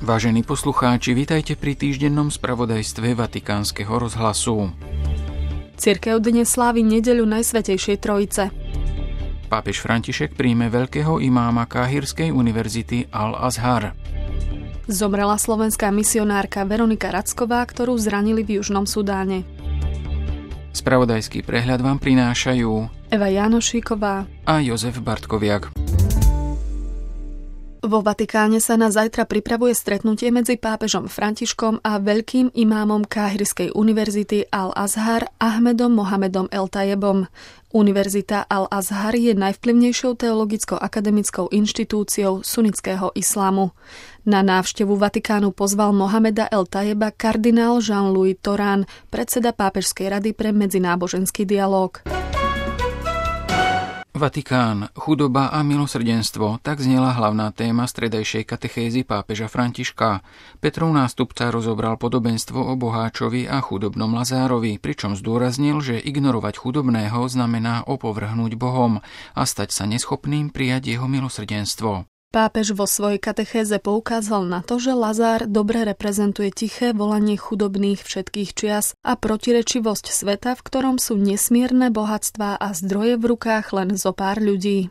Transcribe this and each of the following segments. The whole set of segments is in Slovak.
Vážení poslucháči, vitajte pri týždennom spravodajstve Vatikánskeho rozhlasu. Cirkev dnes slávi nedeľu Najsvätejšej Trojice. Pápež František príjme veľkého imáma Káhirskej univerzity Al-Azhar. Zomrela slovenská misionárka Veronika Racková, ktorú zranili v Južnom Sudáne. Spravodajský prehľad vám prinášajú Eva Jánošíková a Jozef Bartkoviak. Vo Vatikáne sa na zajtra pripravuje stretnutie medzi pápežom Františkom a veľkým imámom Káhirskej univerzity Al-Azhar Ahmedom Mohamedom El-Tayebom. Univerzita Al-Azhar je najvplyvnejšou teologicko-akademickou inštitúciou sunnického islámu. Na návštevu Vatikánu pozval Mohameda El-Tayeba kardinál Jean-Louis Torán, predseda Pápežskej rady pre medzináboženský dialóg. Vatikán, chudoba a milosrdenstvo, tak znela hlavná téma stredajšej katechézy pápeža Františka. Petrov nástupca rozobral podobenstvo o boháčovi a chudobnom Lazárovi, pričom zdôraznil, že ignorovať chudobného znamená opovrhnúť Bohom a stať sa neschopným prijať jeho milosrdenstvo. Pápež vo svojej katechéze poukázal na to, že Lazár dobre reprezentuje tiché volanie chudobných všetkých čias a protirečivosť sveta, v ktorom sú nesmierne bohatstvá a zdroje v rukách len zo pár ľudí.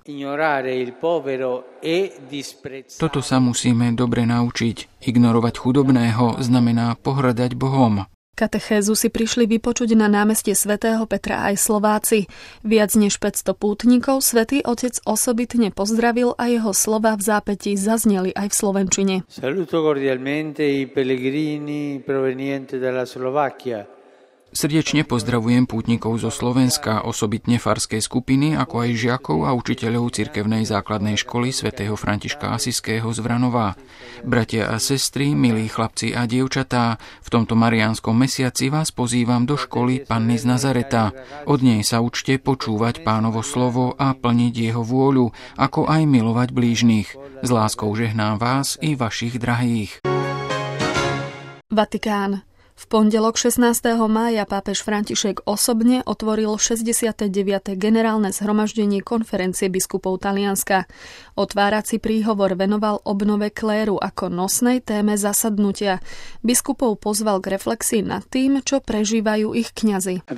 Toto sa musíme dobre naučiť. Ignorovať chudobného znamená pohŕdať Bohom. Katechézu si prišli vypočuť na námestie svätého Petra aj Slováci. Viac než 500 pútnikov Svätý Otec osobitne pozdravil a jeho slova v zápätí zazneli aj v slovenčine. Saluto cordialmente i pellegrini provenienti dalla Slovacchia. Srdečne pozdravujem pútnikov zo Slovenska, osobitne farskej skupiny, ako aj žiakov a učiteľov cirkevnej základnej školy svätého Františka Asiského z Vranova. Bratia a sestry, milí chlapci a dievčatá, v tomto mariánskom mesiaci vás pozývam do školy Panny z Nazareta. Od nej sa učte počúvať Pánovo slovo a plniť jeho vôľu, ako aj milovať blížnych. S láskou žehnám vás i vašich drahých. Vatikán. V pondelok 16. mája pápež František osobne otvoril 69. generálne zhromaždenie konferencie biskupov Talianska. Otvárací príhovor venoval obnove kléru ako nosnej téme zasadnutia. Biskupov pozval k reflexii nad tým, čo prežívajú ich kňazi.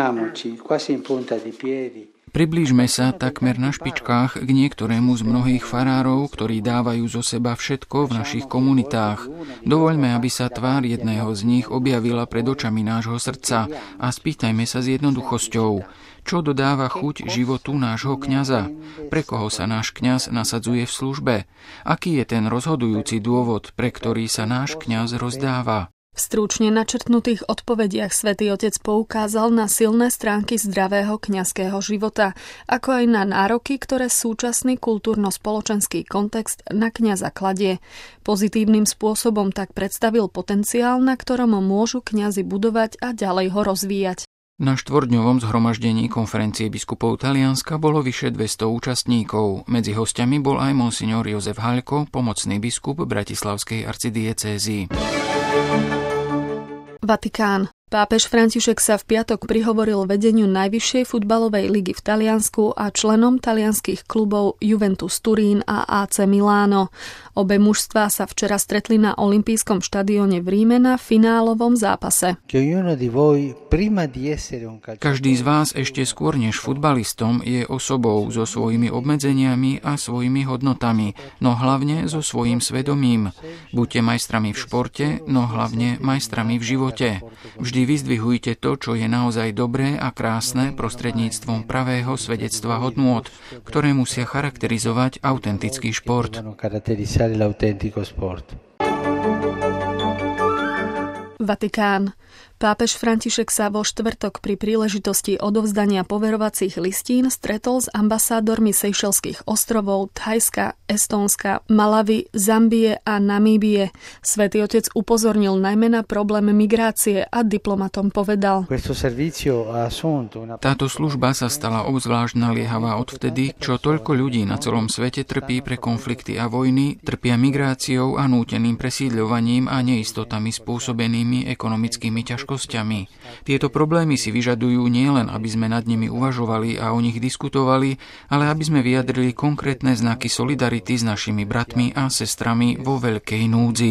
Priblížme sa takmer na špičkách k niektorému z mnohých farárov, ktorí dávajú zo seba všetko v našich komunitách. Dovoľme, aby sa tvár jedného z nich objavila pred očami nášho srdca a spýtajme sa s jednoduchosťou, čo dodáva chuť životu nášho kňaza, pre koho sa náš kňaz nasadzuje v službe, aký je ten rozhodujúci dôvod, pre ktorý sa náš kňaz rozdáva. V stručne načrtnutých odpovediach Svätý Otec poukázal na silné stránky zdravého kňazského života, ako aj na nároky, ktoré súčasný kultúrno-spoločenský kontext na kňaza kladie. Pozitívnym spôsobom tak predstavil potenciál, na ktorom môžu kňazi budovať a ďalej ho rozvíjať. Na štvorňovom zhromaždení konferencie biskupov Talianska bolo vyše 200 účastníkov. Medzi hostiami bol aj monsignor Jozef Haľko, pomocný biskup Bratislavskej arcidiecézy. Vatikán. Pápež František sa v piatok prihovoril vedeniu najvyššej futbalovej ligy v Taliansku a členom talianskych klubov Juventus Turín a AC Miláno. Obe mužstvá sa včera stretli na olympijskom štadióne v Ríme na finálovom zápase. Každý z vás ešte skôr než futbalistom je osobou so svojimi obmedzeniami a svojimi hodnotami, no hlavne so svojím svedomím. Buďte majstrami v športe, no hlavne majstrami v živote. Vždy vyzdvihujte to, čo je naozaj dobré a krásne prostredníctvom pravého svedectva hodnôt, ktoré musia charakterizovať autentický šport. Vatikán. Pápež František sa vo štvrtok pri príležitosti odovzdania poverovacích listín stretol s ambasádormi Seychelských ostrovov, Thajska, Estónska, Malavy, Zambie a Namíbie. Svätý Otec upozornil najmä na problém migrácie a diplomatom povedal: Táto služba sa stala obzvlášť naliehavá odvtedy, čo toľko ľudí na celom svete trpí pre konflikty a vojny, trpia migráciou a núteným presídľovaním a neistotami spôsobenými ekonomickými ťažkosťami. ťažkosťami. Tieto problémy si vyžadujú nielen, aby sme nad nimi uvažovali a o nich diskutovali, ale aby sme vyjadrili konkrétne znaky solidarity s našimi bratmi a sestrami vo veľkej núdzi.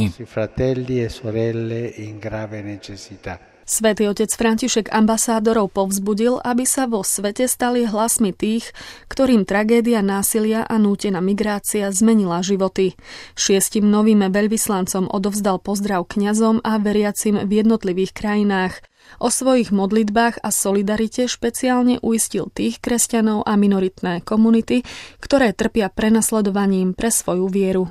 Svätý otec František ambasádorov povzbudil, aby sa vo svete stali hlasmi tých, ktorým tragédia násilia a nútená migrácia zmenila životy. 6 novým veľvyslancom odovzdal pozdrav kňazom a veriacim v jednotlivých krajinách. O svojich modlitbách a solidarite špeciálne uistil tých kresťanov a minoritné komunity, ktoré trpia prenasledovaním pre svoju vieru.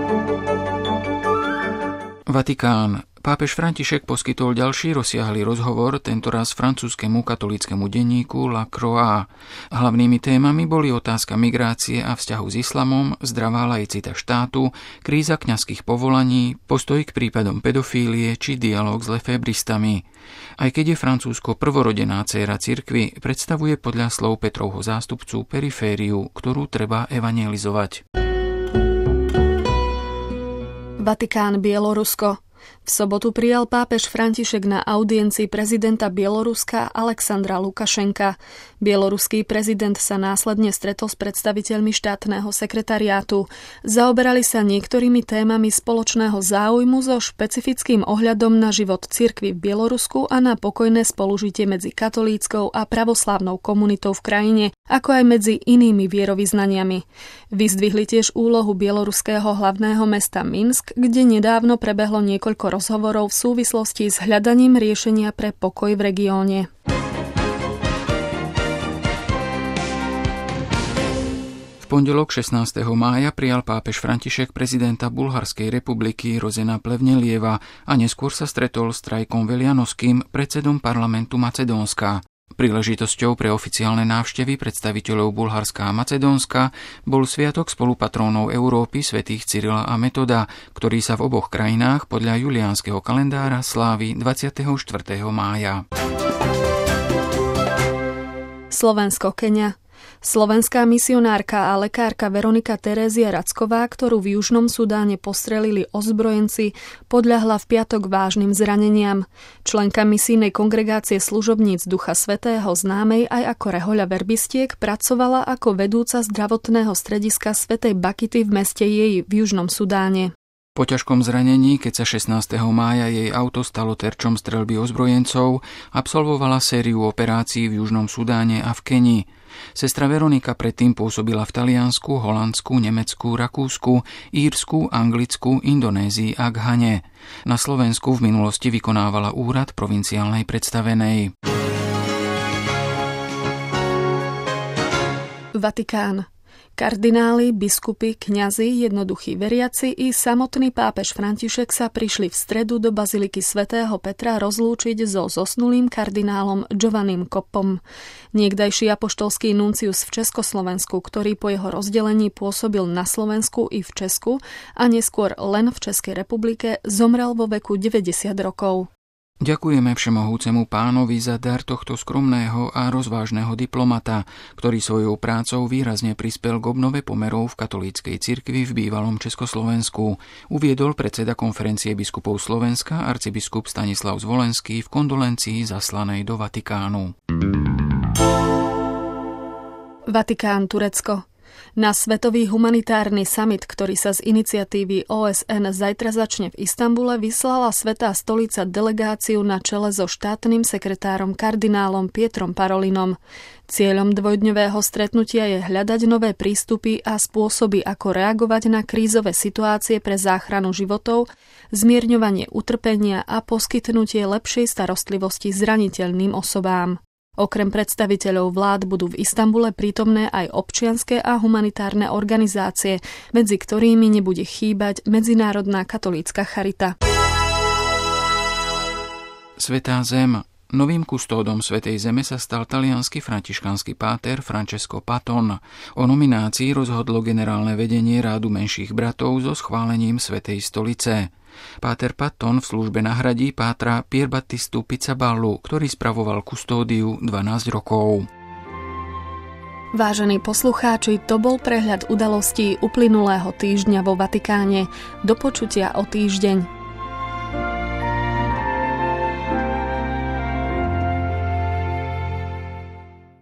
Vatikán. Pápež František poskytol ďalší rozsiahly rozhovor, tentoraz francúzskemu katolíckemu denníku La Croix. Hlavnými témami boli otázka migrácie a vzťahu s islamom, zdravá laicita štátu, kríza kňazských povolaní, postoj k prípadom pedofílie či dialóg s lefébristami. Aj keď je Francúzsko prvorodená dcéra cirkvi, predstavuje podľa slov Petrovho zástupcu perifériu, ktorú treba evangelizovať. Vatikán, Bielorusko. V sobotu prijal pápež František na audiencii prezidenta Bieloruska Alexandra Lukašenka. Bieloruský prezident sa následne stretol s predstaviteľmi štátneho sekretariátu. Zaoberali sa niektorými témami spoločného záujmu so špecifickým ohľadom na život cirkvi v Bielorusku a na pokojné spolužitie medzi katolíckou a pravoslávnou komunitou v krajine, ako aj medzi inými vierovyznaniami. Vyzdvihli tiež úlohu bieloruského hlavného mesta Minsk, kde nedávno prebehlo niekoľko rozhovorov v súvislosti s hľadaním riešenia pre pokoj v regióne. V pondelok 16. mája prijal pápež František prezidenta Bulharskej republiky Rozena Plevnelieva a neskôr sa stretol s Trajkom Velianovským, predsedom parlamentu Macedónska. Príležitosťou pre oficiálne návštevy predstaviteľov Bulharska a Macedónska bol sviatok spolupatrónov Európy svätých Cyrila a Metoda, ktorý sa v oboch krajinách podľa juliánskeho kalendára slávi 24. mája. Slovensko, Keňa. Slovenská misionárka a lekárka Veronika Terézia Racková, ktorú v Južnom Sudáne postrelili ozbrojenci, podľahla v piatok vážnym zraneniam. Členka misijnej kongregácie služobníc Ducha Svätého, známej aj ako rehoľa verbistiek, pracovala ako vedúca zdravotného strediska Svätej Bakity v meste Jej v Južnom Sudáne. Po ťažkom zranení, keď sa 16. mája jej auto stalo terčom streľby ozbrojencov, absolvovala sériu operácií v Južnom Sudáne a v Kenii. Sestra Veronika predtým pôsobila v Taliansku, Holandsku, Nemecku, Rakúsku, Írsku, Anglicku, Indonézii a Ghane. Na Slovensku v minulosti vykonávala úrad provinciálnej predstavenej. Vatikán. Kardináli, biskupy, kňazi, jednoduchí veriaci i samotný pápež František sa prišli v stredu do baziliky svätého Petra rozlúčiť so zosnulým kardinálom Giovannim Koppom. Niekdajší apoštolský nuncius v Československu, ktorý po jeho rozdelení pôsobil na Slovensku i v Česku a neskôr len v Českej republike, zomrel vo veku 90 rokov. Ďakujeme všemohúcemu pánovi za dar tohto skromného a rozvážneho diplomata, ktorý svojou prácou výrazne prispel k obnove pomerov v katolíckej cirkvi v bývalom Československu, uviedol predseda konferencie biskupov Slovenska arcibiskup Stanislav Zvolenský v kondolencii zaslanej do Vatikánu. Vatikán, Turecko. Na Svetový humanitárny summit, ktorý sa z iniciatívy OSN zajtra začne v Istanbule, vyslala Svätá stolica delegáciu na čele so štátnym sekretárom kardinálom Pietrom Parolinom. Cieľom dvojdňového stretnutia je hľadať nové prístupy a spôsoby, ako reagovať na krízové situácie pre záchranu životov, zmierňovanie utrpenia a poskytnutie lepšej starostlivosti zraniteľným osobám. Okrem predstaviteľov vlád budú v Istanbule prítomné aj občianske a humanitárne organizácie, medzi ktorými nebude chýbať Medzinárodná katolícka charita. Svätá zem. Novým kustódom Svätej zeme sa stal taliansky františkánsky páter Francesco Paton. O nominácii rozhodlo generálne vedenie rádu menších bratov so schválením Svätej stolice. Páter Paton v službe nahradí pátra Pierbattistu Pizzaballu, ktorý spravoval kustódiu 12 rokov. Vážení poslucháči, to bol prehľad udalostí uplynulého týždňa vo Vatikáne. Do počutia o týždeň.